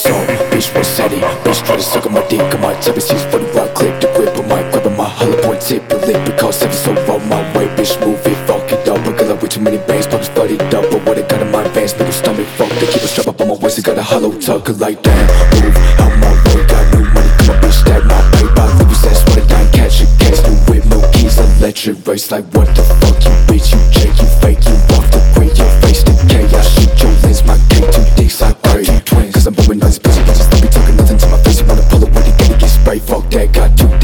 assault. Bitch, what's heady? Bitch, try to suck on my dick. I might type a 641 clip to grip. I might grab on my hollow point tip. Your lip because heavy so on my way. Bitch, move it, fuck it up. I got like way too many bangs, pockets flooded up. But what I got in my veins, make 'em stomach fuck. They keep a strap up on my waist, I got a hollow tuck. Like damn, move out my way. Got new money, come on bitch, that my way. By Louis S, what I done, catch a case. New whip, no keys, electric race. Like what the fuck, you bitch, you check, you fake, you off the grid, your face decay. I shoot your lens, my cake, 2 dicks, I pray. 2 twins, cause I'm blowing on this bitch, bitches don't be talking nothing to my face. You wanna pull it with it, get sprayed, fuck that, got 2